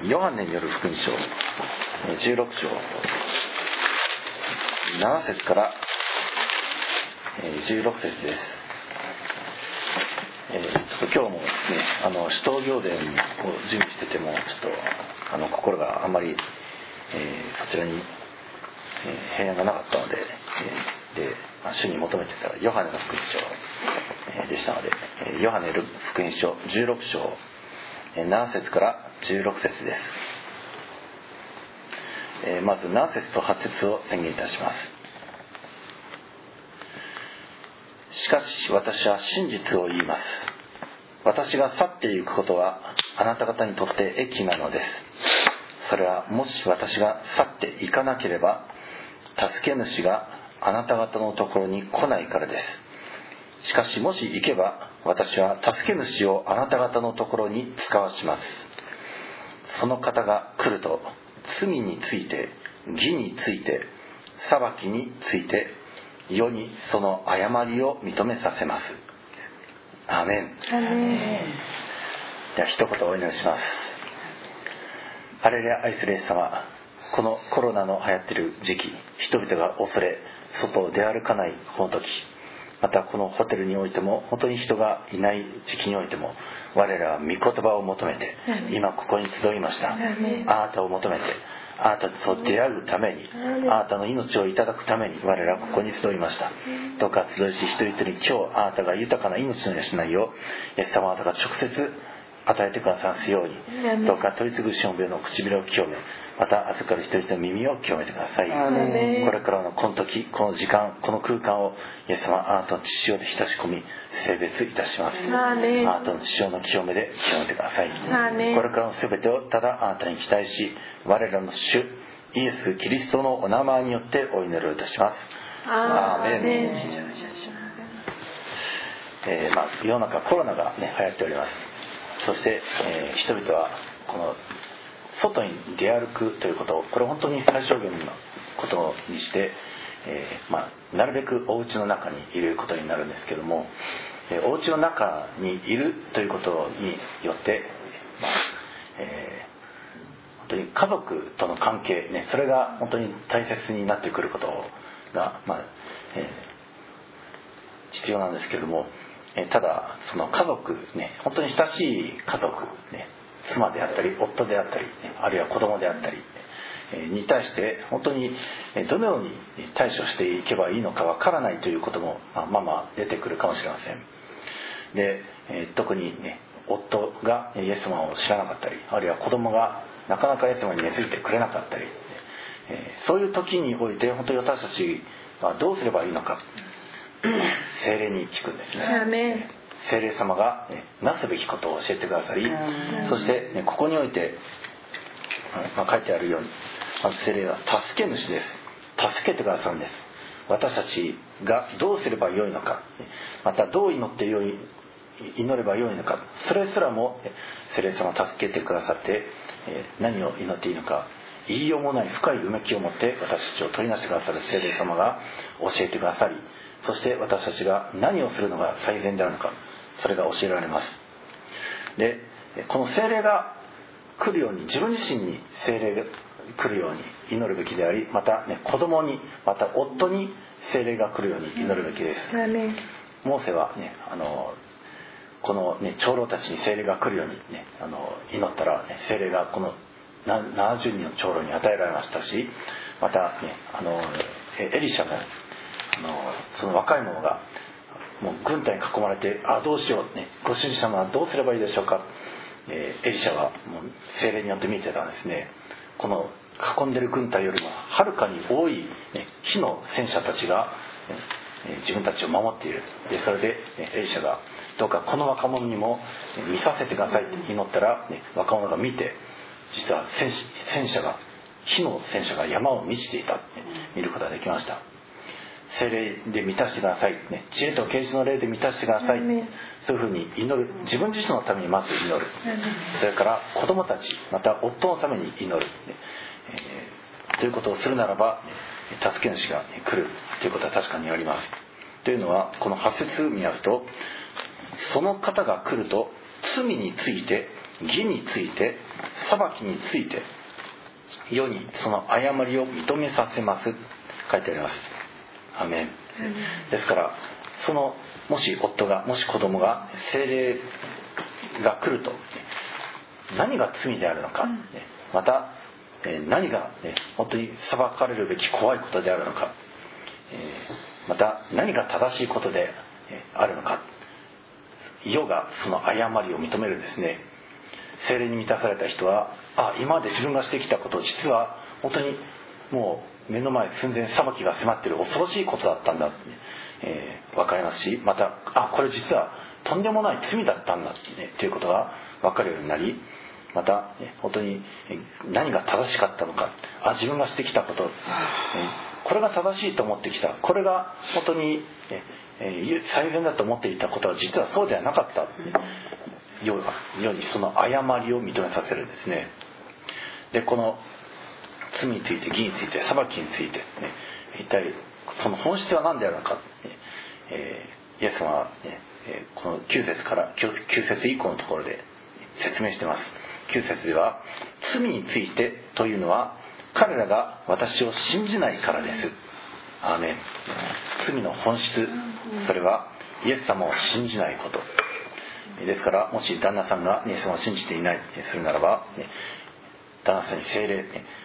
ヨハネによる福音書16章7節から16節です。ちょっと今日もね、使徒行伝を準備しててもちょっと心があんまり、そちらに、平安がなかったので、主に求めてたらヨハネの福音書、でしたので、ヨハネの福音書16章7節から16節です。まず7節と8節を宣言いたします。しかし私は真実を言います。私が去っていくことはあなた方にとって益なのです。それはもし私が去っていかなければ助け主があなた方のところに来ないからです。しかしもし行けば私は助け主をあなた方のところに使わします。その方が来ると罪について義について裁きについて世にその誤りを認めさせます。アーメン。 アーメン。 では一言お祈りします。ハレルヤ、愛するイエス様、このコロナの流行っている時期、人々が恐れ外を出歩かないこの時、またこのホテルにおいても本当に人がいない時期においても我らは御言葉を求めて今ここに集いました。あなたを求めてあなたと出会うためにあなたの命をいただくために我らはここに集いました。どうか集いし人々に今日あなたが豊かな命の養いをイエス様あなたが直接与えてくださますように、どうか取り次ぐしもべの唇を清め、また預かる人々の耳を清めてください。これからのこの時、この時間、この空間をイエス様あなたの血潮で浸し込み聖別いたします。あなたの血潮の清めで清めてください。これからの全てをただあなたに期待し、我らの主イエス・キリストのお名前によってお祈りをいたします。アーメン。世の中コロナが、流行っております。そして、人々はこの外に出歩くということ、これ本当に最小限のことにして、なるべくお家の中にいることになるんですけども、お家の中にいるということによって、本当に家族との関係、それが本当に大切になってくることが、必要なんですけども、ただその家族、本当に親しい家族、妻であったり夫であったり、あるいは子供であったりに対して本当にどのように対処していけばいいのかわからないということも出てくるかもしれません。で、特に、夫がイエス様を知らなかったり、あるいは子供がなかなかイエス様に根付いてくれなかったり、そういう時において本当に私たちはどうすればいいのか、聖霊に聞くんですね。聖霊様がなすべきことを教えてくださり、そして、ここにおいて、書いてあるように、まず聖霊は助け主です。助けてくださるんです。私たちがどうすればよいのか、またどう祈ればよいのか、それすらも聖霊様助けてくださって、何を祈っていいのか言いようもない深いうめきを持って私たちを取りなしてくださる聖霊様が教えてくださり、そして私たちが何をするのが最善であるのか、それが教えられます。で、この聖霊が来るように、自分自身に聖霊が来るように祈るべきであり、また、子供に、また夫に聖霊が来るように祈るべきです。モーセはこの長老たちに聖霊が来るように祈ったら、聖霊がこの70人の長老に与えられましたし、またエリシャもその若い者がもう軍隊に囲まれて、どうしよう、ご主人様はどうすればいいでしょうか。エリシャはもう聖霊によって見てたんですね。この囲んでる軍隊よりもはるかに多い、火の戦車たちが、自分たちを守っている。でそれで、エリシャがどうかこの若者にも見させてくださいと祈ったら、若者が見て、実は火の戦車が山を満ちていた、見ることができました。聖霊で満たしてください、知恵と啓示の霊で満たしてください、そういうふうに祈る。自分自身のためにまず祈る。それから子供たち、また夫のために祈る、ということをするならば助け主が来るということは確かにあります。というのは、この8節見ますと、その方が来ると罪について義について裁きについて世にその誤りを認めさせます書いてあります。アメン。ですからもし夫がもし子供が聖霊が来ると何が罪であるのか、また何が本当に裁かれるべき怖いことであるのか、また何が正しいことであるのか、世がその誤りを認めるんですね。聖霊に満たされた人は今まで自分がしてきたことを実は本当にもう目の前寸前裁きが迫っている恐ろしいことだったんだって、分かりますし、またこれ実はとんでもない罪だったんだということが分かるようになり、また本当に何が正しかったのか、自分がしてきたこと、これが正しいと思ってきた、これが本当に最善だと思っていたことは実はそうではなかったようにその誤りを認めさせるんですね。でこの罪について義について裁きについて、一体その本質は何であるのか、イエス様は、この9節から9節以降のところで説明しています。9節では罪についてというのは彼らが私を信じないからです。アーメン。罪の本質、それはイエス様を信じないことですから、もし旦那さんがイエス様を信じていないとするならば、旦那さんに聖霊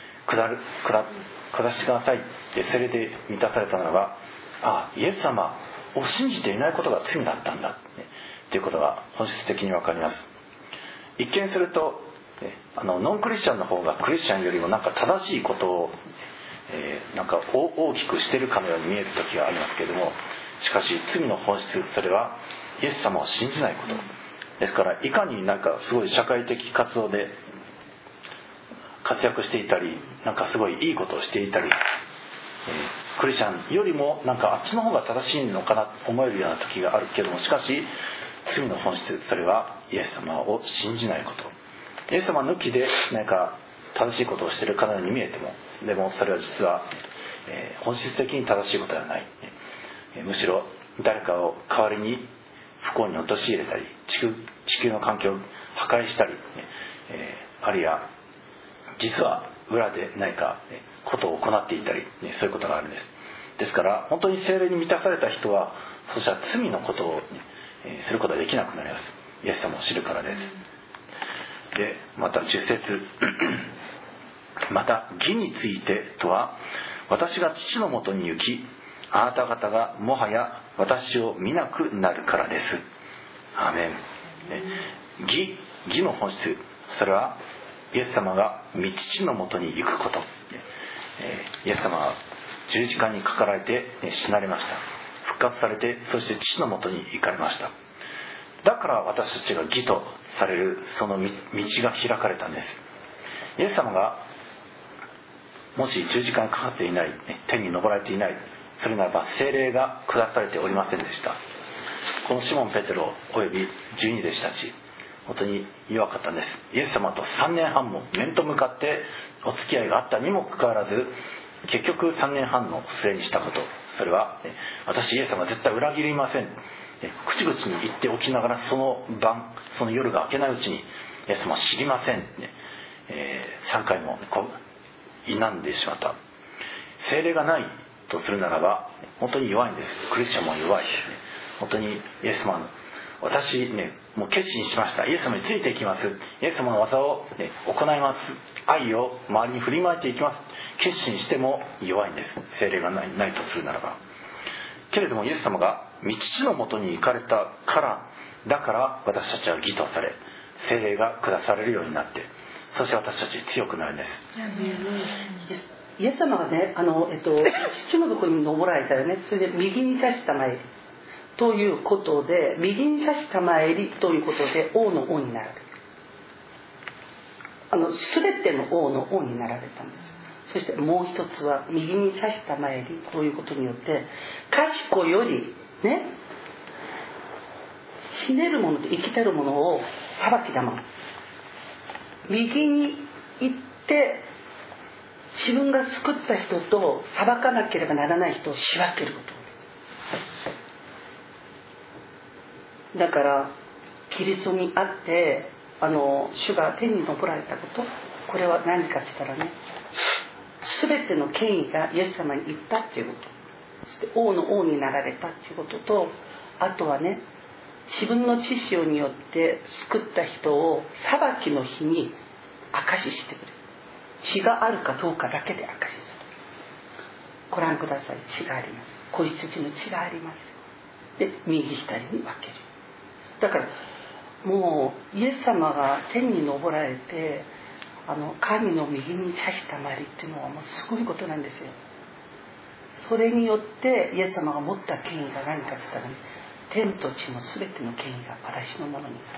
下してくださいって聖霊で満たされたならば、イエス様を信じていないことが罪だったんだということが本質的に分かります。一見するとノンクリスチャンの方がクリスチャンよりもなんか正しいことをなんか大きくしてるかのように見える時がありますけれども、しかし罪の本質、それはイエス様を信じないことですから、いかになんかすごい社会的活動で活躍していたり、なんかすごいいいことをしていたり、クリスチャンよりもなんかあっちの方が正しいのかなと思えるような時があるけども、しかし罪の本質、それはイエス様を信じないこと。イエス様抜きでなんか正しいことをしているかのように見えても、でもそれは実は、本質的に正しいことではない、むしろ誰かを代わりに不幸に陥れたり、地球の環境を破壊したり、あるいは実は裏で何かことを行っていたり、そういうことがあるんです。ですから本当に聖霊に満たされた人は、そしたら罪のことを、することができなくなります。イエス様を知るからです。でまた10節また義についてとは、私が父のもとに行き、あなた方がもはや私を見なくなるからです。アーメン。義の本質、それはイエス様が御父のもとに行くこと。イエス様は十字架にかかられて死なれました。復活されて、そして父のもとに行かれました。だから私たちが義とされるその道が開かれたんです。イエス様がもし十字架にかかっていない、天に昇られていない、それならば聖霊が下されておりませんでした。このシモン・ペテロおよび12弟子たち、本当に弱かったんです。イエス様と3年半も面と向かってお付き合いがあったにもかかわらず、結局3年半の末にしたこと、それは私イエス様は絶対裏切りません、口々に言っておきながら、その晩その夜が明けないうちにイエス様は知りません、3回も否んでしまった。聖霊がないとするならば本当に弱いんです。クリスチャンも弱いし、本当にイエス様の私もう決心しました、イエス様についていきます、イエス様の技を、行います、愛を周りに振りまいていきます、決心しても弱いんです。聖霊がないとするならば。けれどもイエス様が御父のもとに行かれたからだから私たちは義とされ、聖霊が下されるようになって、そして私たち強くなるんです。 イエス様がね、父のところに登られたらね、それで右に差した参りということで、右に差した参りということで王の王になられる、全ての王の王になられたんです。そしてもう一つは右に差した参りということによって、賢よりね、死ねるものと生きてるものを裁き玉、右に行って自分が救った人と裁かなければならない人を仕分けること。だからキリストにあって主が天に昇られたこと、これは何かって言ったらね、全ての権威がイエス様に行ったっていうこと、そして王の王になられたっていうことと、あとはね、自分の知識によって救った人を裁きの日に証ししてくれる。血があるかどうかだけで証しする。ご覧ください。血があります。子羊の血があります。で、右左に分ける。だからもうイエス様が天に昇られて、神の右に差したまりっていうのはもうすごいことなんですよ。それによってイエス様が持った権威が何かって言ったらね、天と地の全ての権威が私のものになった。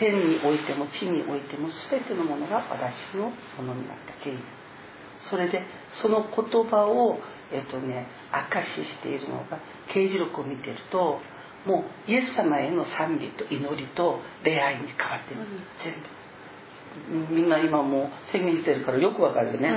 天においても地においても全てのものが私のものになった権威。それでその言葉を証ししているのが、啓示録を見ていると、もうイエス様への賛美と祈りと礼拝に変わってる、全部。みんな今もう宣言してるからよくわかるよね、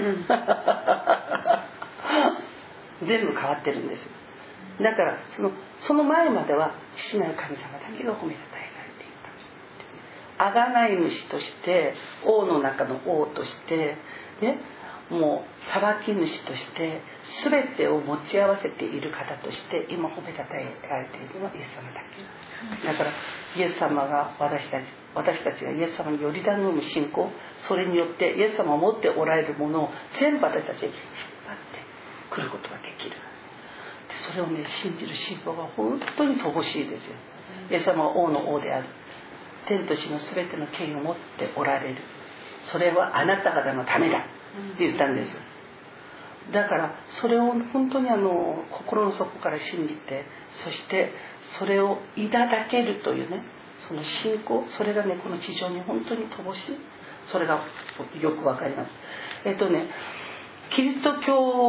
全部変わってるんです。だからその前までは父なる神様だけが褒めたたえられていた。贖い主として、王の中の王としてね、もう裁き主として全てを持ち合わせている方として今褒めたたえられているのはイエス様だけだから、イエス様が私たちがイエス様により頼む信仰、それによってイエス様が持っておられるものを全部私たちに引っ張ってくることができる。でそれをね、信じる信仰が本当に乏しいですよ。イエス様は王の王である。天と地の全ての権威を持っておられる。それはあなた方のためだって言ったんです。だからそれを本当に心の底から信じて、そしてそれをいただけるというね、その信仰、それがね、この地上に本当に乏しい。それがよくわかります。キリスト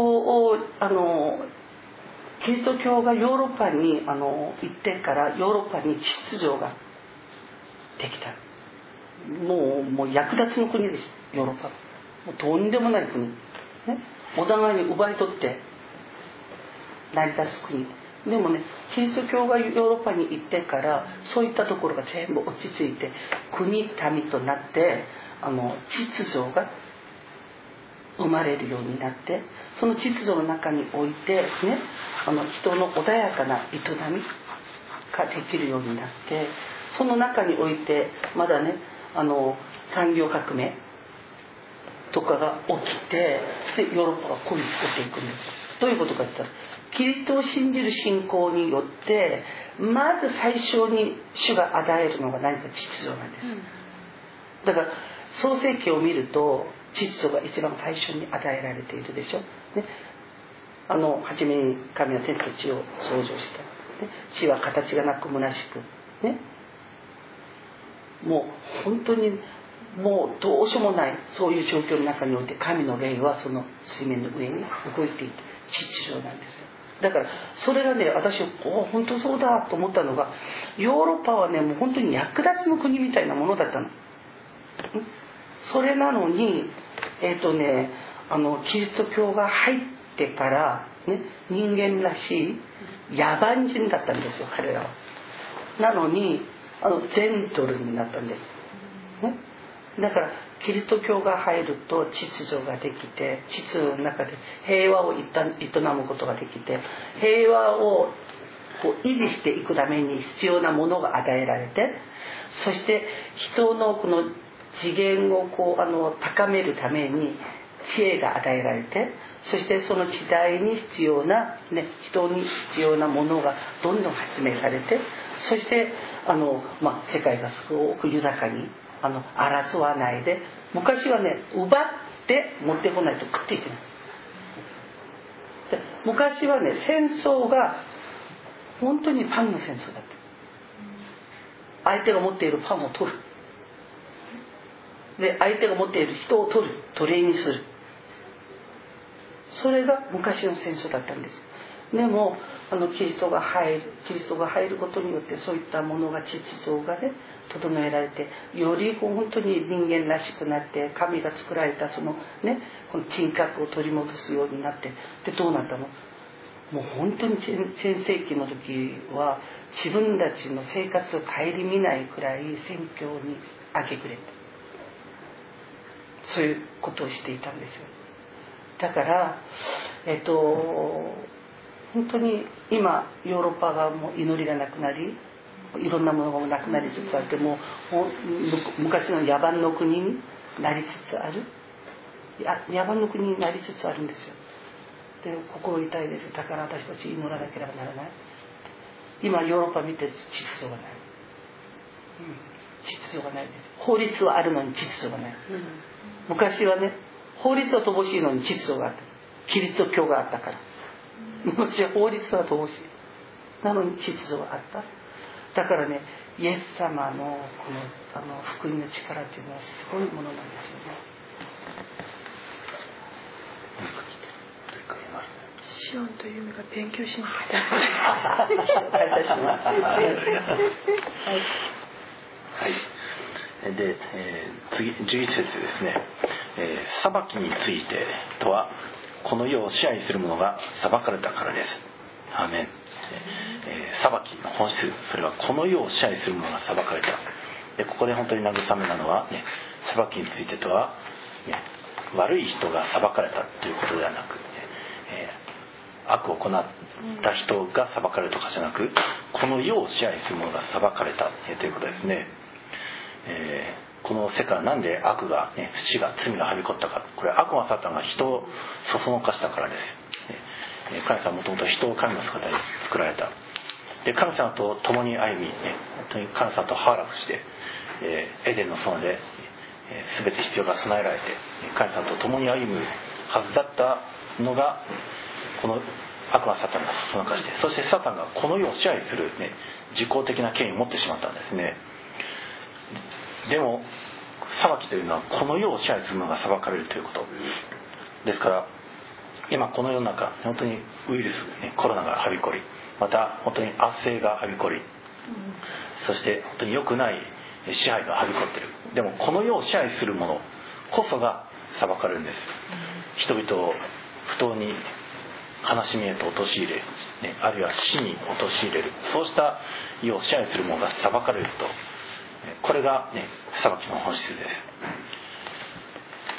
教がヨーロッパに行ってから、ヨーロッパに秩序ができた。もう略奪の国です。ヨーロッパもうとんでもない国、ね、お互いに奪い取って成り立つ国でもね、キリスト教がヨーロッパに行ってから、そういったところが全部落ち着いて国民となって、秩序が生まれるようになって、その秩序の中においてね、人の穏やかな営みができるようになって、その中においてまだね、産業革命とかが起きて、そしてヨーロッパがこういう作っていくんです。どういうことかって言ったら、キリストを信じる信仰によってまず最初に主が与えるのが何か秩序なんです。だから創世記を見ると秩序が一番最初に与えられているでしょ、ね、初めに神は天と地を創造した、ね、地は形がなく虚しく、ね、もう本当にもうどうしようもないそういう状況の中において、神の霊はその水面の上に動いていて秩序なんですよ。だからそれがね、私本当そうだと思ったのが、ヨーロッパはね、もう本当に略奪の国みたいなものだったの。それなのにキリスト教が入ってから、ね、人間らしい野蛮人だったんですよ、彼らは。なのにジェントルになったんです、ね、だからキリスト教が入ると秩序ができて、秩序の中で平和を営むことができて、平和を維持していくために必要なものが与えられて、そして人のこの次元を高めるために知恵が与えられて、そしてその時代に必要な、ね、人に必要なものがどんどん発明されて、そして世界がすごく豊かに争わないで、昔はね、奪って持ってこないと食っていけない。で昔はね、戦争が本当にパンの戦争だった。相手が持っているパンを取る。で相手が持っている人を取る、奴隷にする。それが昔の戦争だったんです。でもキリストが入ることによって、そういったものが秩序がね整えられて、より本当に人間らしくなって、神が作られたこの人格を取り戻すようになって、でどうなったの？ もう本当に全盛期の時は自分たちの生活を顧みないくらい宣教に明け暮れて、そういうことをしていたんですよ。だから本当に今ヨーロッパがもう祈りがなくなり、いろんなものがなくなりつつあって、もう昔の野蛮の国になりつつある、野蛮の国になりつつあるんですよ。で心痛いです。だから私たち祈らなければならない。今ヨーロッパ見て秩序がない、秩序がないです。法律はあるのに秩序がない、昔はね、法律は乏しいのに秩序があった。キリスト教があったから。昔は法律は乏しいなのに秩序があった。だからね、イエス様のこの福音の力っていうのはすごいものなんですよね。 シオンというのが勉強しなきゃいけない。 はい。で、次11節ですね。裁きについてとは、この世を支配する者が裁かれたからです。アーメン。裁きの本質、それはこの世を支配する者が裁かれた。でここで本当に慰めなのは、ね、裁きについてとは、ね、悪い人が裁かれたということではなく、悪を行った人が裁かれるとかじゃなく、この世を支配する者が裁かれたということですね。この世界はなんで悪が、ね、死が罪がはびこったか。これ悪魔サタンが人をそそのかしたからです。神様はもともと人を神の姿に作られた。で神様と共に歩み、本当に神様とハーラフして、エデンの園で、全て必要が備えられて神様と共に歩むはずだったのが、この悪魔サタンがそそのかして、そしてサタンがこの世を支配する、ね、自公的な権威を持ってしまったんですね。でも裁きというのはこの世を支配するのが裁かれるということですから、今この世の中本当にウイルス、ね、コロナがはびこり、また本当に圧政がはびこり、そして本当に良くない支配がはびこっている。でもこの世を支配する者こそが裁かれるんです。人々を不当に悲しみへと陥れ、ね、あるいは死に陥れる、そうした世を支配する者が裁かれると、これが、ね、裁きの本質です。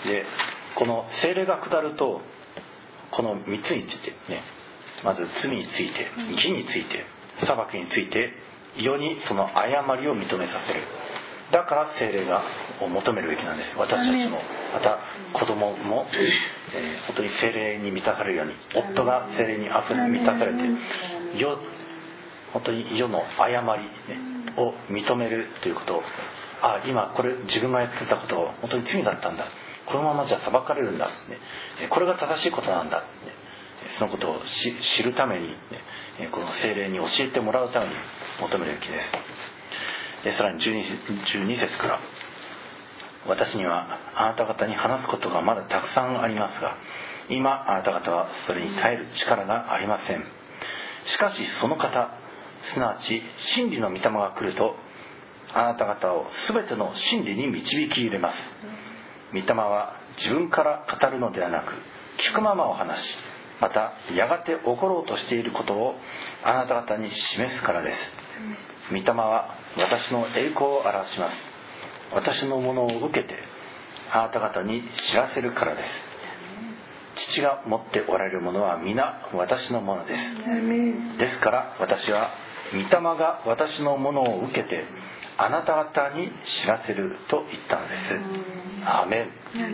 でこの聖霊が下ると、この3つについて、ね、まず罪について、義について、裁きについて、世にその誤りを認めさせる。だから聖霊を求めるべきなんです。私たちもまた子供も、本当に聖霊に満たされるように、夫が聖霊にあふれ満たされて、本当に世の誤り、ね、を認めるということを、今これ自分がやってたことは本当に罪だったんだ、このままじゃ裁かれるんだ、ね、これが正しいことなんだ、ね、そのことを知るために、ね、この聖霊に教えてもらうために求めるべきです。でさらに12節から、私にはあなた方に話すことがまだたくさんありますが、今あなた方はそれに耐える力がありません。しかしその方、すなわち真理の御霊が来ると、あなた方を全ての真理に導き入れます。御霊は自分から語るのではなく、聞くままを話し、またやがて起ころうとしていることをあなた方に示すからです。御霊は私の栄光を表します。私のものを受けてあなた方に知らせるからです。父が持っておられるものは皆私のものです。ですから私は御霊が私のものを受けてあなた方に知らせると言ったのです。アーメン。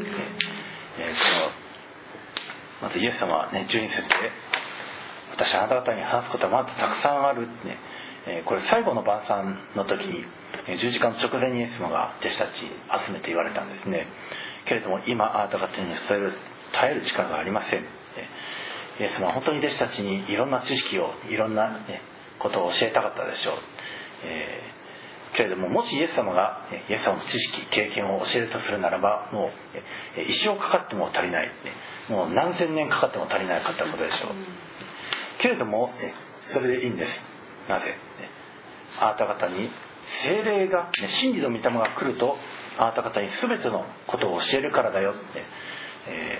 まずイエス様は、ね、12節で、私あなた方に話すことはまずたくさんある、ね、これ最後の晩餐の時に十字架の直前にイエス様が弟子たち集めて言われたんですね。けれども今あなた方に耐える力がありません。イエス様は本当に弟子たちにいろんな知識を、いろんな、ね、ことを教えたかったでしょう。けれども、もしイエス様がイエス様の知識経験を教えるとするならば、もう一生かかっても足りない、もう何千年かかっても足りなかったことでしょう。けれどもそれでいいんです。なぜ、あなた方に聖霊が、真理の御霊が来ると、あなた方に全てのことを教えるからだよって、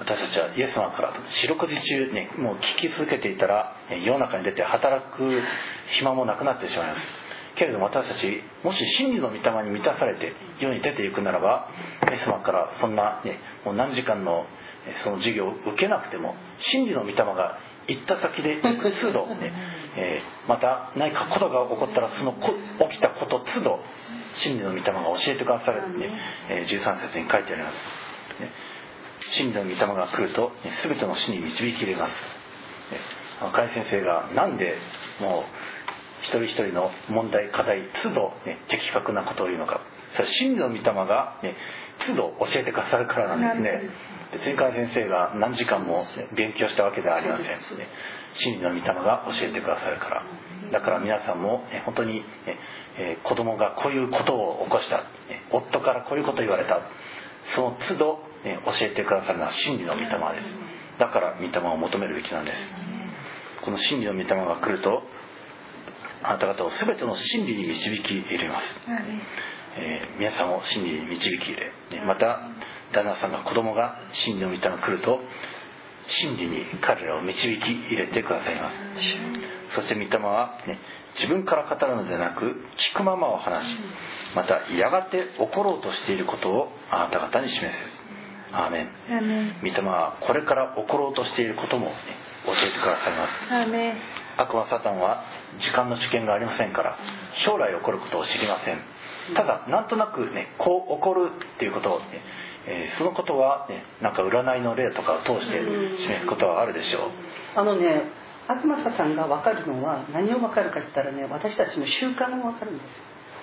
私たちはイエス様から四六時中ね、もう聞き続けていたら世の中に出て働く暇もなくなってしまいます。けれども私たちもし真理の御霊に満たされて世に出ていくならば、イエス様からそんなね、もう何時間のその授業を受けなくても、真理の御霊が行った先で行く都度、ねまた何かことが起こったらその起きたこと都度真理の御霊が教えてくださるってね、13節に書いてあります。真理の御霊が来ると、全ての死に導き入れます。赤井先生がなんでもう一人一人の問題課題都度、的確なことを言うのか、それは真理の御霊が、都度教えてくださるからなんですね。別に赤井先生が何時間も勉強したわけではありません。真理の御霊が教えてくださるから。だから皆さんも本当に子供がこういうことを起こした、夫からこういうことを言われた、その都度教えてくださるのは真理の御霊です。だから御霊を求めるべきなんです。この真理の御霊が来ると、あなた方を全ての真理に導き入れます。皆さんを真理に導き入れ、また旦那さんが子供が真理の御霊が来ると真理に彼らを導き入れてくださいます。そして御霊は、自分から語るのではなく聞くままを話し、またやがて起ころうとしていることをあなた方に示す。アーメン。御霊はこれから起ころうとしていることも、教えてくださいます。 アーメン。 悪魔サタンは時間の知見がありませんから将来起こることを知りません。ただなんとなくこう起こるっていうことをそのことはなんか占いの例とかを通して示すことはあるでしょう。 悪魔サタンが分かるのは何を分かるかって言ったら私たちの習慣が分かるんです。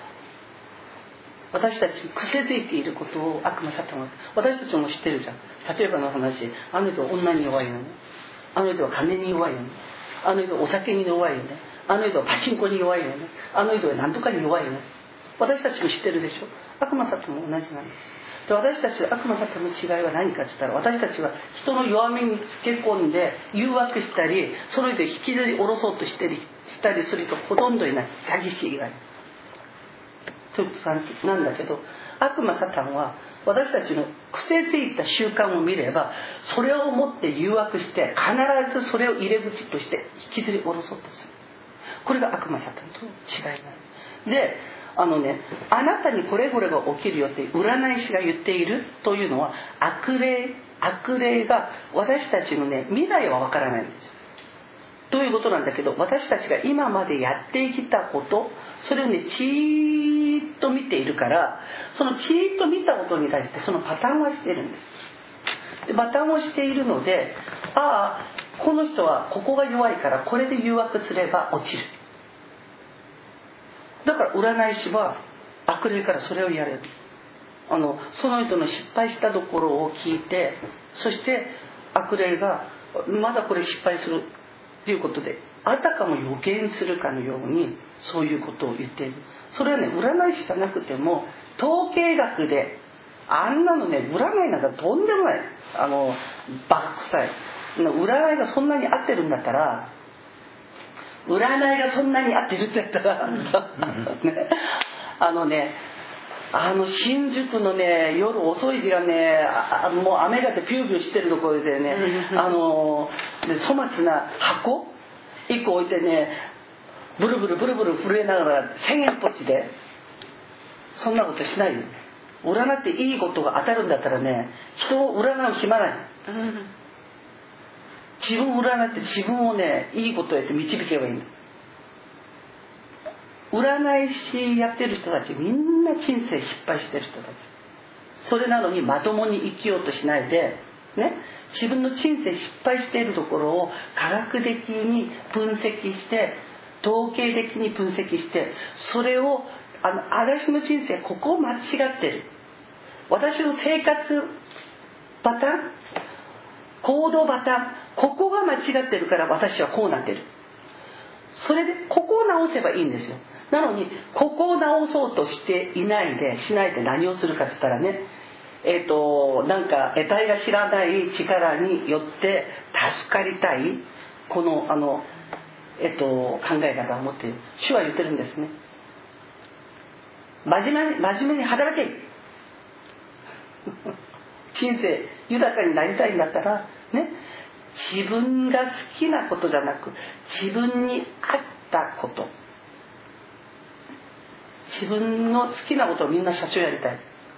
私たち癖づいていることを悪魔サタンは私たちも知ってるじゃん。例えばの話、あの人は女に弱いよね、あの人は金に弱いよね、あの人はお酒に弱いよね、あの人はパチンコに弱いよね、あの人は何とかに弱いよね。私たちも知ってるでしょ。悪魔サタンも同じなんです。で、私たち悪魔サタンの違いは何かって言ったら、私たちは人の弱みにつけ込んで誘惑したり、その人を引きずり下ろそうとしたりする人ほとんどいない。詐欺師以外ということなんだけど、悪魔サタンは私たちの癖づいた習慣を見ればそれを持って誘惑して必ずそれを入れ口として引きずり下ろそうとする。これが悪魔サタンとの違いなんで、あなたにこれこれが起きるよって占い師が言っているというのは悪霊が私たちの未来は分からないんですよ。ということなんだけど、私たちが今までやってきたこと、それをチーッと見ているから、そのチーッと見たことに対してそのパターンはしているんです。で、パターンをしているので、この人はここが弱いからこれで誘惑すれば落ちる。だから占い師は悪霊からそれをやれる。その人の失敗したところを聞いて、そして悪霊がまだこれ失敗するということであたかも予言するかのようにそういうことを言っている。それは占い師じゃなくても統計学であんなの占いなんかとんでもないバカ臭い占いがそんなに合ってるんだったら新宿の夜遅い時間もう雨がてピューピューしてるところで粗末な箱1個置いてブルブル震えながら1000円ポチでそんなことしないよ。占っていいことが当たるんだったら人を占う暇ない。自分を占って自分をいいことをやって導けばいいの。占い師やってる人たちみんな人生失敗してる人たち。それなのにまともに生きようとしないで自分の人生失敗しているところを科学的に分析して統計的に分析してそれを私の人生ここを間違ってる、私の生活パターン行動パターンここが間違ってるから私はこうなってる。それでここを直せばいいんですよ。なのにここを直そうとしてしないで何をするかって言ったらなんか得体が知らない力によって助かりたいこの考え方を持っている。主は言ってるんですね。真面目に働け人生豊かになりたいんだったらね、自分が好きなことじゃなく自分に合ったこと、自分の好きなことをみんな社長やりたい、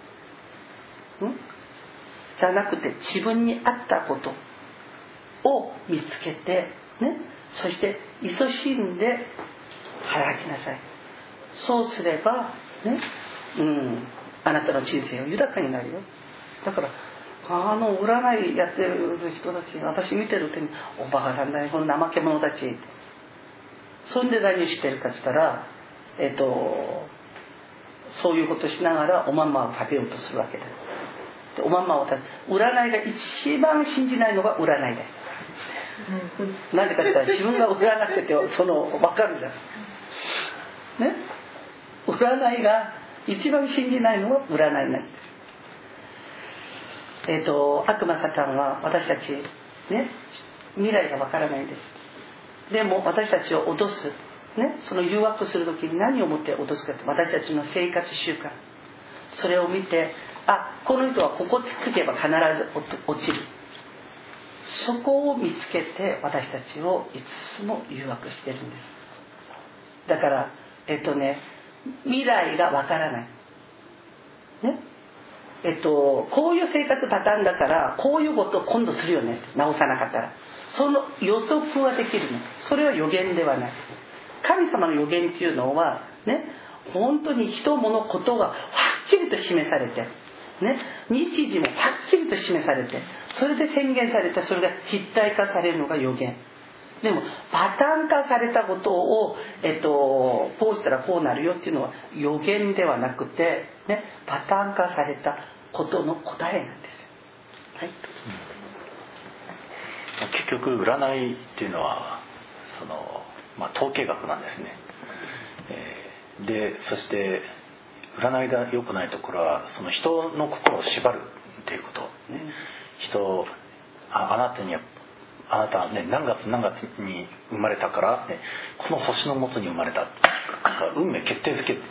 じゃなくて自分に合ったことを見つけてね、そして勤しんで働きなさい。そうすればね、あなたの人生は豊かになるよ。だから占いやってる人たち、私見てるときにおバカさんだよこの怠け者たち。そんで何をしてるかって言ったら、そういうことしながらおまんまを食べようとするわけだ。でおまんまを食べ、占いが一番信じないのが占いだよ。なんでかって言ったら自分が占ってて分かるじゃんね。占いが一番信じないのは占いなんです。悪魔サタンは私たちね、未来が分からないんです。でも私たちを脅すね、その誘惑するときに何をもって脅すかって、私たちの生活習慣、それを見て、この人はここつつけば必ず落ちる。そこを見つけて私たちをいつも誘惑してるんです。だから未来がわからないね、こういう生活パターンだからこういうことを今度するよね、直さなかったら。その予測はできるの。それは予言ではない。神様の予言っていうのはね、本当に人物ことがはっきりと示されてね、日時もはっきりと示されて、それで宣言された、それが実体化されるのが予言。でもパターン化されたことを、こうしたらこうなるよっていうのは予言ではなくて、ね、パターン化されたことの答えなんですよ。はい、 結局占いっていうのは統計学なんですね。でそして占いが良くないところはその人の心を縛るっていうこと、ね、あなたはね、何月に生まれたから、ね、この星の下に生まれた、運命決定づける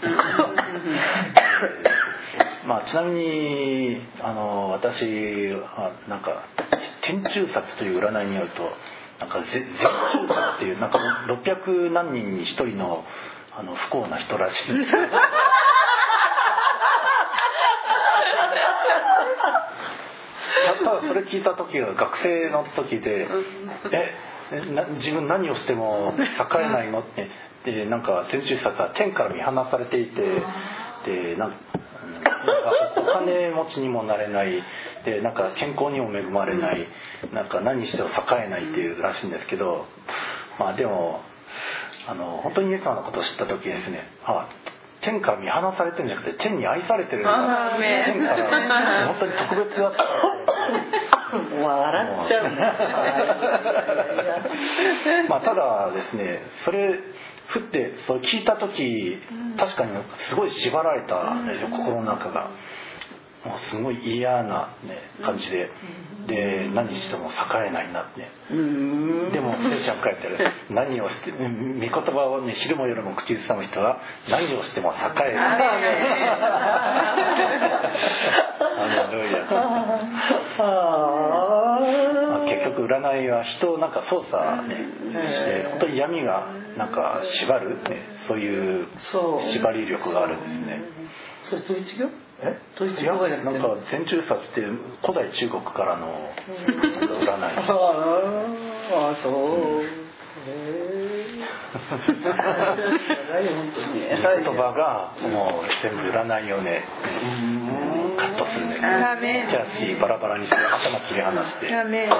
ちなみに私はなんか天中殺という占いによると、なんか全中殺っていうなんか600何人に1人の不幸な人らしいんですただそれ聞いた時は学生の時で自分何をしても栄えないのってで、なんか天中殺は天から見放されていて、でなんかお金持ちにもなれないで、なんか健康にも恵まれない、なんか何しても栄えないっていうらしいんですけど、でも本当にイエス様のことを知った時ですね、天から見放されてるんじゃなくて天に愛されてるんだ、天から本当に特別だった笑っちゃうただですね、それ振ってそれ聞いた時、確かにすごい縛られたんですよ、心の中が。もうすごい嫌な、感じで、何しても栄えないなって、でも聖書が書いてある、何をして御言葉をね、昼も夜も口ずさむ人は何をしても栄える。結局占いは人をなんか操作、して本当に闇がなんか縛る、そういう縛り力があるんですね。 それどういう違う？ なんか天中殺って古代中国からの占い。 そう。 言葉がもう全部占いをね、カットするんですね。じゃあしバラバラにして頭切り離して。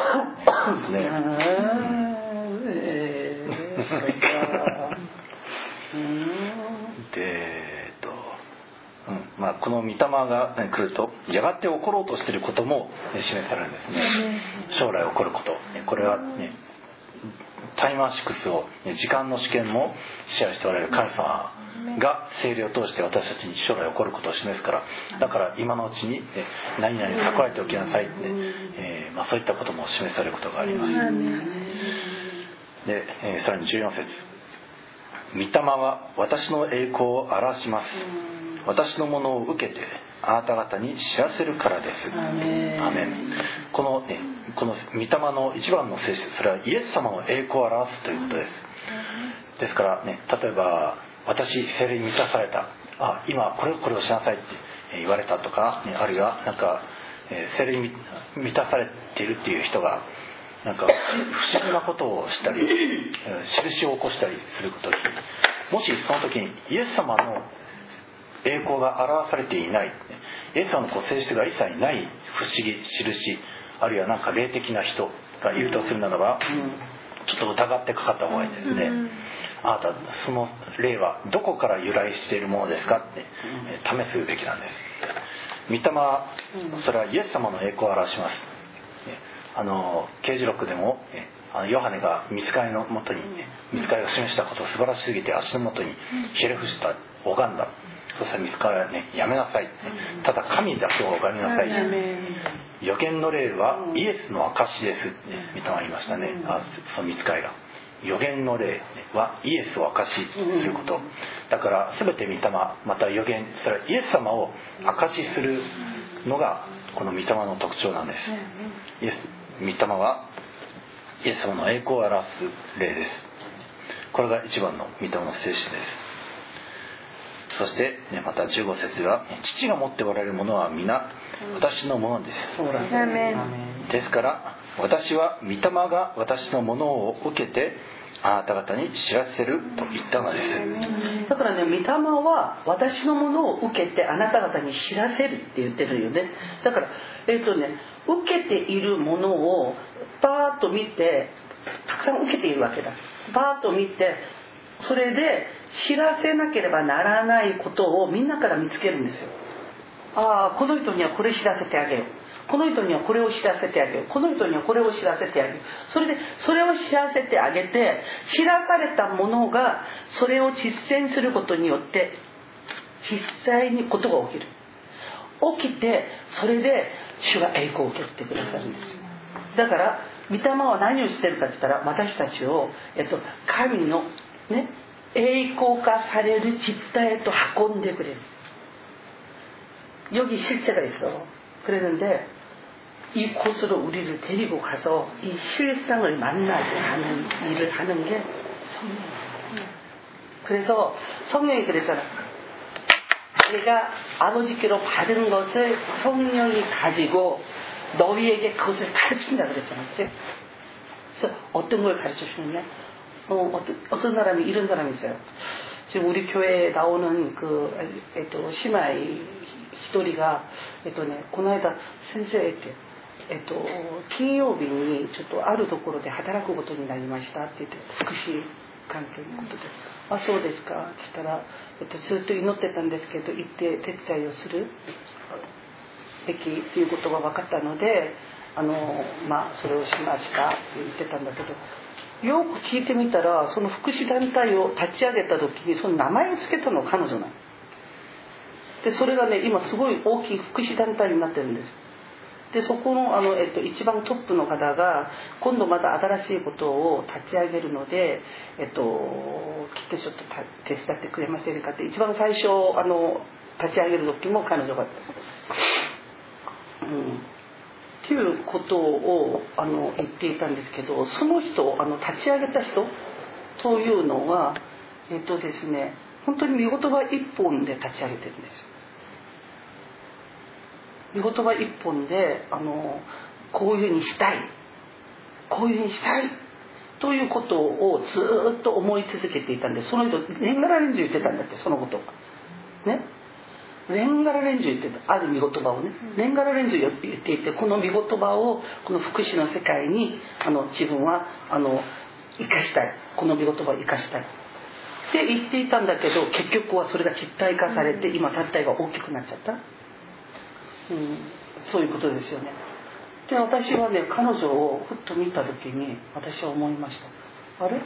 この御霊が来るとやがて起ころうとしていることも示されるんですね。将来起こること、これはね、タイマー6を時間の試験もシェアしておられる神様が聖霊を通して私たちに将来起こることを示すから、だから今のうちに何々蓄えておきなさいって、そういったことも示されることがあります。で、さらに14節、御霊は私の栄光を表します。私のものを受けてあなた方に知らせるからです。 アメン。 アメン。この御霊の一番の性質、それはイエス様の栄光を表すということです。ですからね、例えば私聖霊に満たされた、今これをしなさいって言われたとか、あるいはなんか聖霊に満たされているっていう人がなんか不思議なことをしたり印を起こしたりすることに、もしその時にイエス様の栄光が表されていない、イエス様の性質が一切ない不思議、印、あるいはなんか霊的な人がいるとするならば、ちょっと疑ってかかった方がいいですね。あなたその霊はどこから由来しているものですかって試すべきなんです。御霊はそれはイエス様の栄光を表します。啓示録でもヨハネが御使いのもとに御使いが示したことを素晴らしすぎて足のもとにひれ伏した拝んだ。そしたら御使いはやめなさい、ただ神だけを拝みなさい、預言の霊はイエスの証ですって御霊は言いましたね。その御使いが預言の霊はイエスを証しすることだから、全て御霊また預言、それはイエス様を証しするのがこの御霊の特徴なんです。御霊はイエス様の栄光を表す霊です。これが一番の御霊の性質です。そして、また15節では父が持っておられるものは皆私のものです。ですから私は御霊が私のものを受けてあなた方に知らせると言ったのです。 だからね、御霊は私のものを受けてあなた方に知らせるって言ってるよね。だから受けているものをバーッと見て、たくさん受けているわけだ。バーッと見て、それで知らせなければならないことをみんなから見つけるんですよ。この人にはこれ知らせてあげよう、この人にはこれを知らせてあげよう、この人にはこれを知らせてあげよう。それでそれを知らせてあげて、知らされたものがそれを実践することによって実際にことが起きる。起きて、それで主が栄光を受けてくださるんですよ。だから御霊は何をしてるかって言ったら、私たちを、神のね、栄光化される実態へと運んでくれる。여기 실제가 있어. 그랬는데 이 곳으로 우리를 데리고 가서 이 실상을 만나게 하는 일을 하는 게 성령이에요. 그래서 성령이 그랬잖아. 내가 아버지께로 받은 것을 성령이 가지고 너희에게 그것을 가르친다 그랬잖아. 그래서 어떤 걸 가르쳐 주느냐? 어떤 사람이 이런 사람이 있어요. 지금 우리 교회에 나오는姉妹一人がこの間先生金曜日にちょっとあるところで働くことになりましたって言って、福祉関係のことで、そうですかって言ったら、ずっと祈ってたんですけど行って手伝いをするべきっていうことが分かったのでそれをしましたって言ってたんだけど、よく聞いてみたら、その福祉団体を立ち上げた時にその名前を付けたのは彼女なので、それがね、今すごい大きい福祉団体になってるんです。でそこの一番トップの方が今度また新しいことを立ち上げるので、来てちょっと手伝ってくれませんかって、一番最初立ち上げる時も彼女がっていうことを言っていたんですけど、その人立ち上げた人というのはですね、本当に御言葉一本で立ち上げてるんですよ。御言葉一本でこういうふうにしたい、こういうふうにしたいということをずっと思い続けていたんで、その人年がら年中言ってたんだって、そのことね。年がら年中言ってた、ある御言葉をね、年がら年中言っていて、この御言葉をこの福祉の世界に自分は生かしたい、この御言葉を生かしたいって言っていたんだけど、結局はそれが実体化されて今実体が大きくなっちゃった、そういうことですよね。で私はね、彼女をふっと見た時に私は思いました。あれ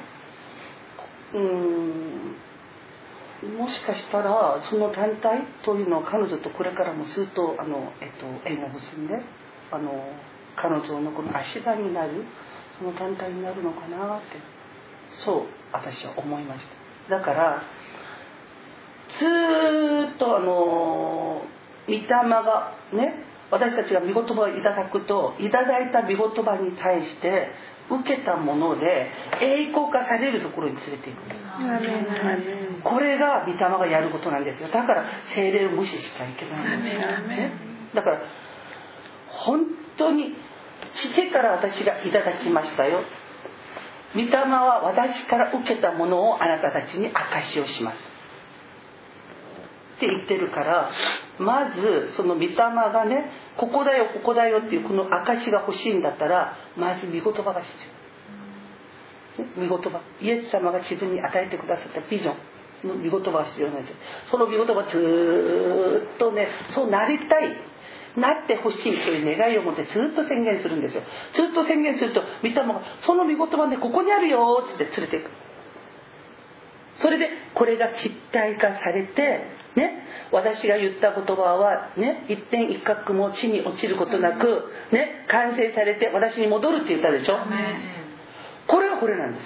もしかしたらその団体というのは彼女とこれからもずっと縁を結んで彼女のこの足場になるその団体になるのかなって、そう私は思いました。だからずっと御霊がね、私たちが御言葉をいただくと、いただいた御言葉に対して受けたもので栄光化されるところに連れていく。これが御霊がやることなんですよ。だから聖霊を無視しちゃいけないの、ね、だから本当に父から私がいただきましたよ、御霊は私から受けたものをあなたたちに証しをしますって言ってるから、まずその御霊がね、ここだよここだよっていうこの証が欲しいんだったら、まず御言葉が必要、ね、御言葉、イエス様が自分に与えてくださったビジョンの御言葉が必要なんですよ。その御言葉ずっとね、そうなりたい、なってほしいという願いを持ってずっと宣言するんですよ。ずっと宣言すると御霊がその御言葉でここにあるよって連れていく。それでこれが実体化されてね、私が言った言葉はね、一点一角も地に落ちることなくね、完成されて私に戻るって言ったでしょ。これはこれなんです。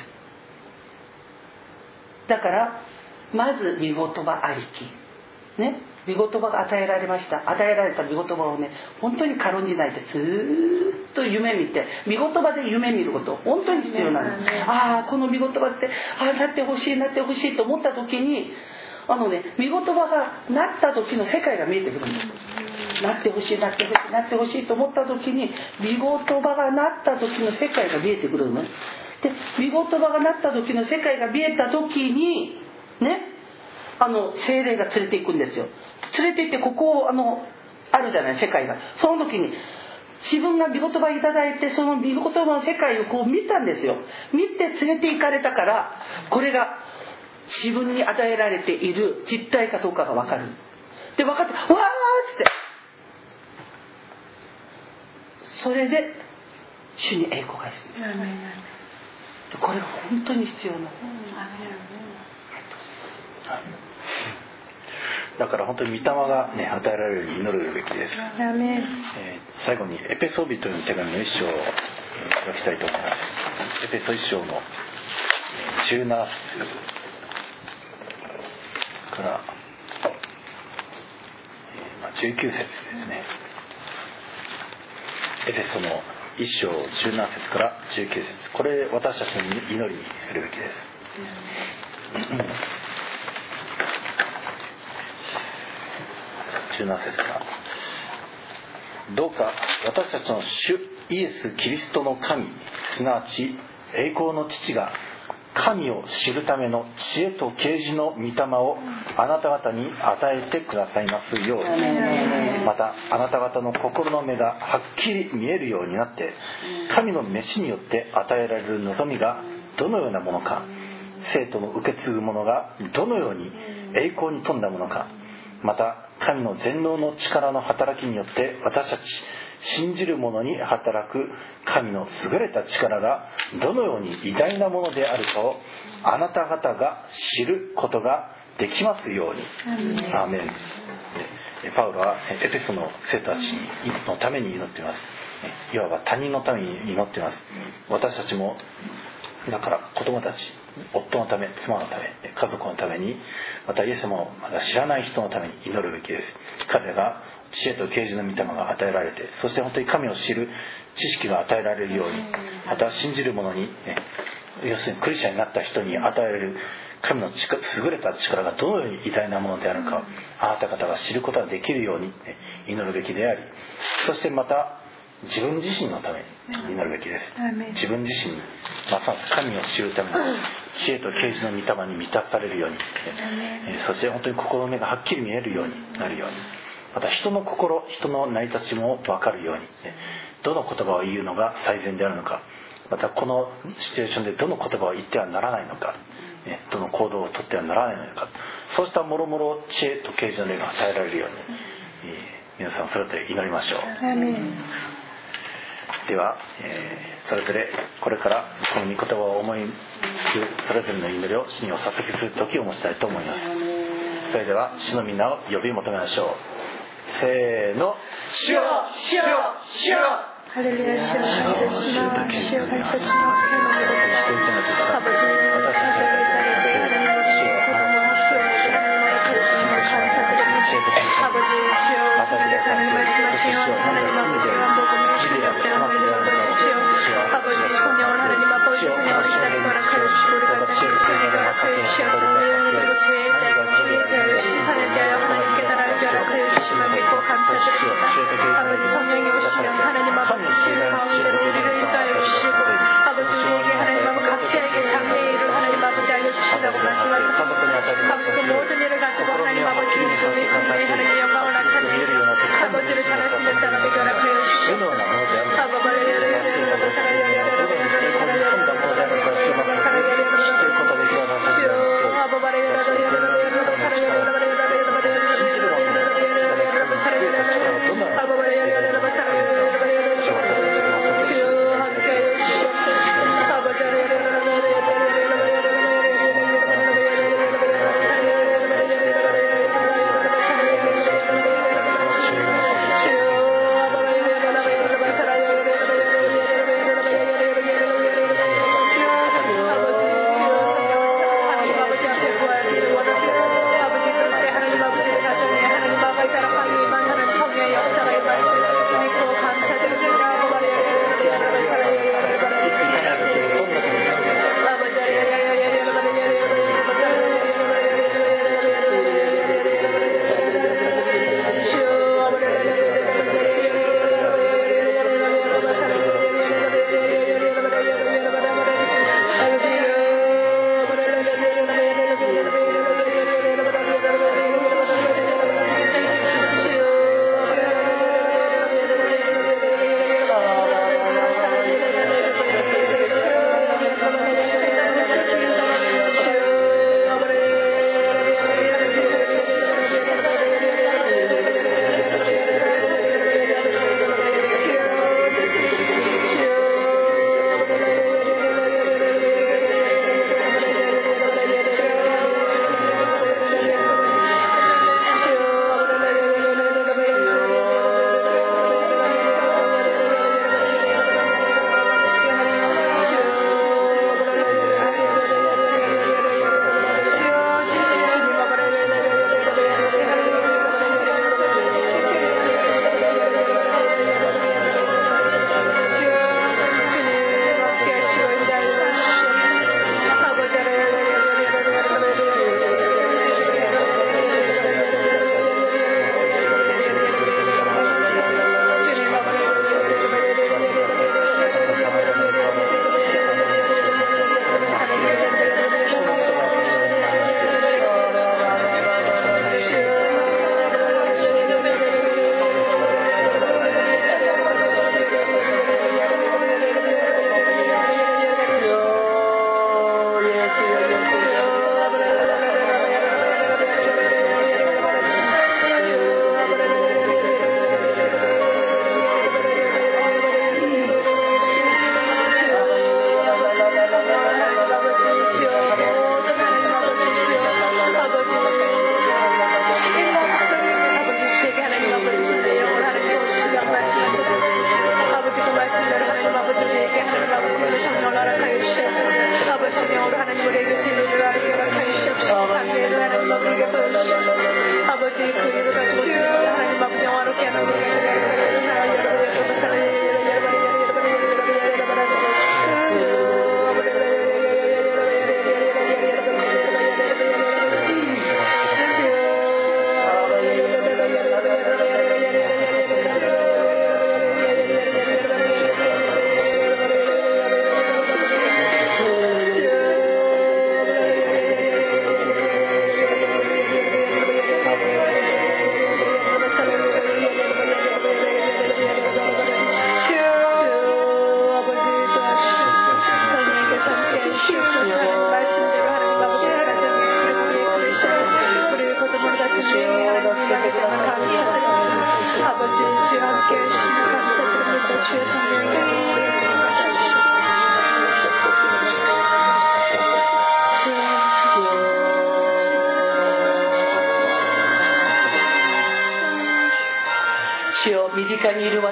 だからまず御言葉ありきね、御言葉が与えられました。与えられた御言葉をね、本当に軽んじないでずっと夢見て、御言葉で夢見ること本当に必要なんです。ああ、この御言葉ってなってほしいなってほしいと思った時に、御言葉がなった時の世界が見えてくるんです。なってほしいなってほしいなってほしいと思った時に、御言葉がなった時の世界が見えてくるので、御言葉がなった時の世界が見えた時にね、聖霊が連れていくんですよ。連れて行ってここをあるじゃない、世界が。その時に自分が御言葉いただいて、その御言葉の世界をこう見たんですよ。見て連れて行かれたから、これが自分に与えられている実体かどうかが分かる。で分かって、わーって、それで主に栄光がする。これが本当に必要なの。 だから本当に御霊が、ね、与えられるように祈るべきです。最後にエペソビトの手紙の一章を開きたいと思います。エペソ一章の17節から19節ですね。エペソの一章17節から19節、これ私たちの祈りにするべきです。17節から、どうか私たちの主イエス・キリストの神、すなわち栄光の父が神を知るための知恵と啓示の御霊をあなた方に与えてくださいますように、またあなた方の心の目がはっきり見えるようになって、神の召しによって与えられる望みがどのようなものか、生徒の受け継ぐものがどのように栄光に富んだものか、また神の全能の力の働きによって私たち信じる者に働く神の優れた力がどのように偉大なものであるかをあなた方が知ることができますように。アーメン。パウロはエペソの生徒たちのために祈っています。いわば他人のために祈っています。私たちもだから子供たち、夫のため、妻のため、家族のために、またイエス様をまだ知らない人のために祈るべきです。彼が知恵と啓示の御霊が与えられて、そして本当に神を知る知識が与えられるように、また信じる者に、要するにクリスチャンになった人に与えられる神の優れた力がどのように偉大なものであるかをあなた方が知ることができるように祈るべきであり、そしてまた自分自身のために祈るべきです。自分自身にますます神を知るために知恵と啓示の御霊に満たされるように、そして本当に心の目がはっきり見えるようになるように、また人の心、人の成り立ちも分かるように、どの言葉を言うのが最善であるのか、またこのシチュエーションでどの言葉を言ってはならないのか、どの行動をとってはならないのか、そうしたもろもろ知恵と啓示の霊が与えられるように、皆さんそれぞれ祈りましょう。では、それぞれこれからこの御言葉を思いつつ、それぞれの祈りを主にお捧げする時を持ちたいと思います。それでは主の皆を呼び求めましょう。せーの、主よ、主よ、主よ。 ハレルヤ、主よ、主よ、主よ、主よ、私たちの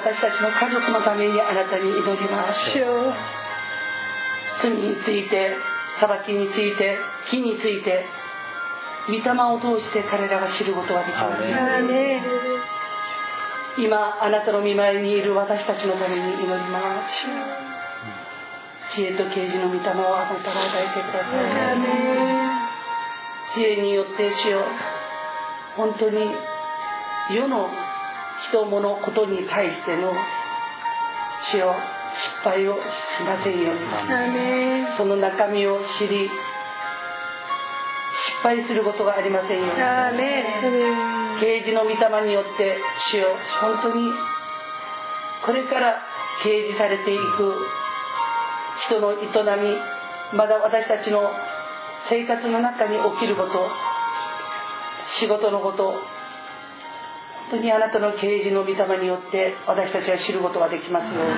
私たちの家族のためにあなたに祈ります。罪について、裁きについて、義について、御霊を通して彼らが知ることができます。今あなたの御前にいる私たちのために祈ります。知恵と啓示の御霊をあなたが与えてください。知恵によって主よ、本当に世の人物ことに対しての主よ、失敗をしませんように、その中身を知り失敗することがありませんように、啓示の御霊によって主よ、本当にこれから啓示されていく人の営み、まだ私たちの生活の中に起きること、仕事のこと、本当にあなたの啓示の御霊によって私たちは知ることができますように、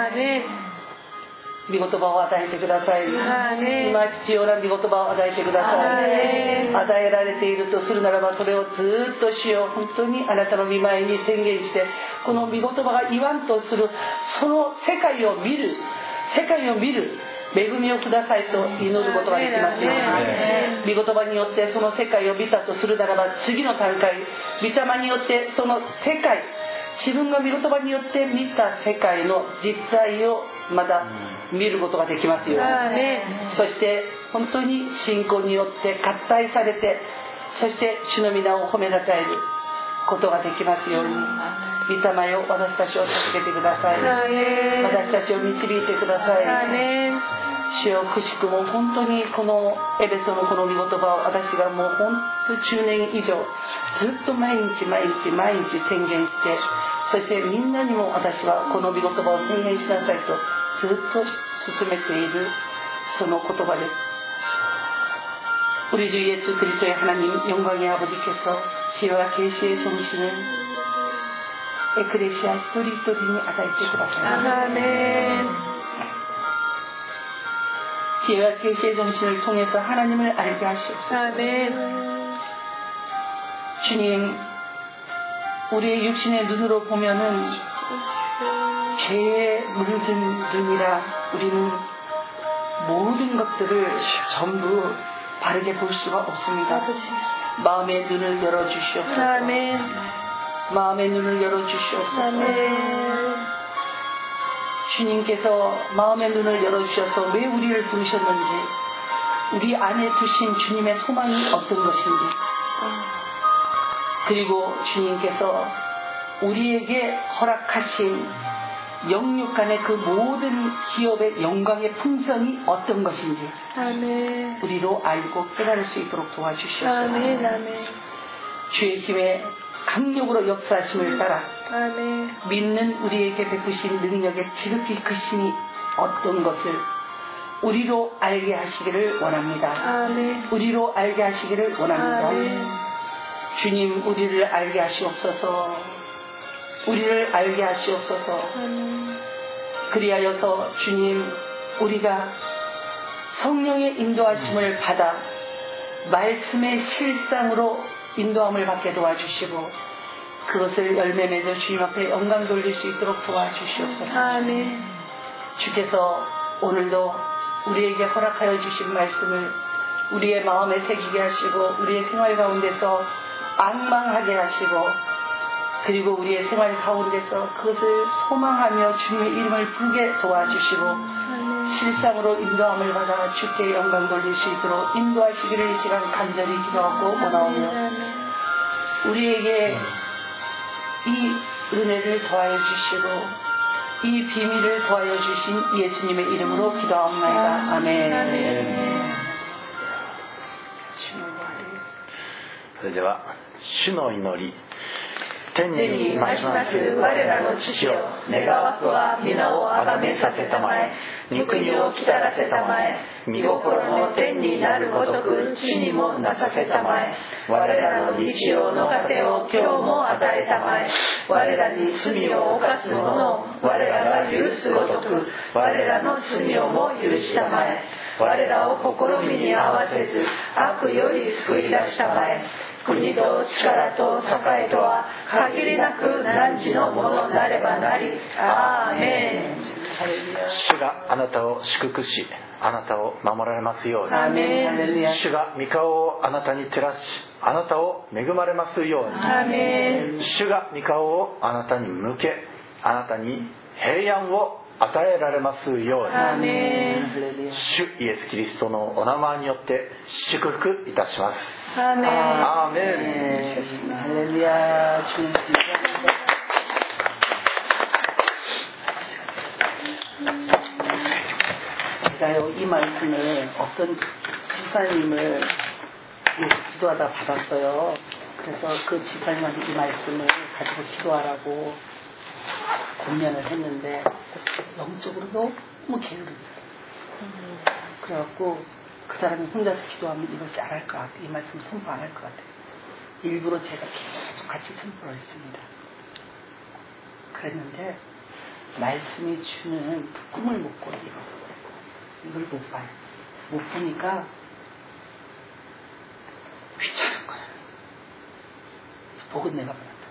御言葉を与えてください。今必要な御言葉を与えてください。与えられているとするならば、それをずっと主よ、本当にあなたの御前に宣言して、この御言葉が言わんとするその世界を見る恵みをくださいと祈ることができますように、御言葉によってその世界を見たとするならば、次の段階、御霊によってその世界、自分が御言葉によって見た世界の実在をまた見ることができますように、そして本当に信仰によって合体されて、そして主の皆を褒めたたえることができますように、御霊よ、私たちを助けてください。私たちを導いてください。主よ、くしくも本当にこのエベソのこの御言葉を私がもう本当10年以上ずっと毎日宣言して、そしてみんなにも私はこの御言葉を宣言しなさいとずっと進めているその言葉です。우리 주 예수 그리스도의 하나님 영광의 아버지께서 지혜와 계시의 정신을 에크레시아 스토리스토리니 아다이테 그다사이. 아멘. 지혜와 계시의 정신을 통해서 하나님을 알게 하시옵소서. 아멘. 주님, 우리의 육신의 눈으로 보면은 죄에 물든 눈이라 우리는 모든 것들을 전부 바르게 볼 수가 없습니다. 마음의 눈을 열어주시옵소서. 아멘. 마음의 눈을 열어주시옵소서. 아멘. 주님께서 마음의 눈을 열어주셔서 왜 우리를 부르셨는지, 우리 안에 두신 주님의 소망이 어떤 것인지, 그리고 주님께서 우리에게 허락하신 영육간의 그 모든 기업의 영광의 풍성이 어떤 것인지 아멘. 우리로 알고 깨달을 수 있도록 도와주시옵소서. 아멘, 아멘. 주의 힘에 강력으로 역사하심을 따라 아멘. 믿는 우리에게 베푸신 능력의 지극히 크심이 어떤 것을 우리로 알게 하시기를 원합니다. 아멘. 우리로 알게 하시기를 원합니다. 아멘. 주님, 우리를 알게 하시옵소서. 우리를 알게 하시옵소서. 그리하여서 주님, 우리가 성령의 인도하심을 받아 말씀의 실상으로 인도함을 받게 도와주시고, 그것을 열매 맺어 주님 앞에 영광 돌릴 수 있도록 도와주시옵소서. 아멘. 주께서 오늘도 우리에게 허락하여 주신 말씀을 우리의 마음에 새기게 하시고, 우리의 생활 가운데서 앙망하게 하시고, 그리고 우리의 생활 가운데서 그것을 소망하며 주님의 이름을 부르게 도와주시고 실상으로 인도함을 받아 주께 영광 돌릴 수 있도록 인도하시기를 이 시간 간절히 기도하고 원하오며, 우리에게 이 은혜를 더하여 주시고 이 비밀을 더하여 주신 예수님의 이름으로 기도하옵나이다. 아멘. それでは主の祈り。天にまします我らの父よ、願わくは皆をあがめさせたまえ、御国を来たらせたまえ、御心の天になるごとく地にもなさせたまえ、我らの日曜の糧を今日も与えたまえ、我らに罪を犯す者を我らが許すごとく我らの罪をも許したまえ、我らを試みに合わせず悪より救い出したまえ、 国と力と栄とは限りなく汝のものなればなり。アーメン。 主があなたを祝福し、あなたを守られますように。 アーメン。 主が御顔をあなたに照らし、あなたを恵まれますように。 アーメン。 主が御顔をあなたに向け、あなたに平安を与えられますように。 アーメン。 主イエス・キリストのお名前によって祝福いたします。 アーメン。 アーメン。 ハレルヤ。제가요 이 말씀을 어떤 지사님을 기도하다 받았어요. 그래서 그 지사님한테 이 말씀을 가지고 기도하라고 권면을 했는데 영적으로 너무 게으르다. 그래갖고 그 사람이 혼자서 기도하면 이렇게 안 할 것 같아요. 이 말씀 선포 안 할 것 같아요. 일부러 제가 계속 같이 선포를 했습니다. 그랬는데 말씀이 주는 꿈을 못 꿔요. 이걸 못 봐요. 못 보니까 귀찮은 거예요. 복은 내가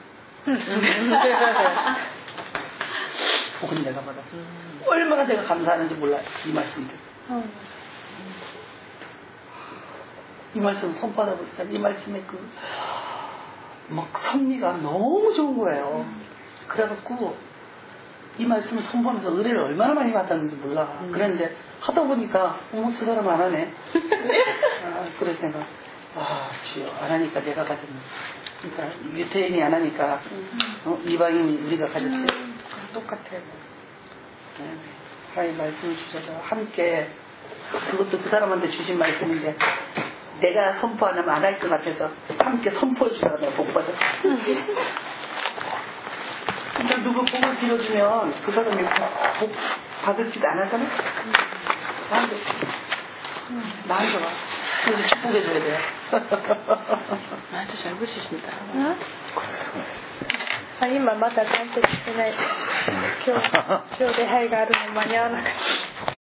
받았다. 복은 내가 받았다. 얼마나 내가 감사하는지 몰라요. 이 말씀이. 이 말씀 선포하다 보니까 이 말씀의 막 섭리가 너무 좋은 거예요. 그래갖고 이 말씀을 선포하면서 의뢰를 얼마나 많이 받았는지 몰라. 그랬는데 하다 보니까 어머 저 사람 안 하네. 그래서 내가 주여 안 하니까 내가 가졌네. 그러니까 유태인이 안 하니까 이방인이 우리가 가졌지. 똑같아요. 네. 하나님 말씀을 주셔서 함께 그것도 그 사람한테 주신 말씀인데 내가 선포 안 하면 안 할 것 같아서 함께 선포해 주다가 내가 복 받아. 그러니까 누구 복을 빌어주면 그 사람이 복 받을지도 안 하잖아? 나한테 와. 그래서 축복해줘야 돼요. 나한테 잘 붙이신다. 응? 今まだちゃんと来てない。今日礼拝があるの間に合わなかった。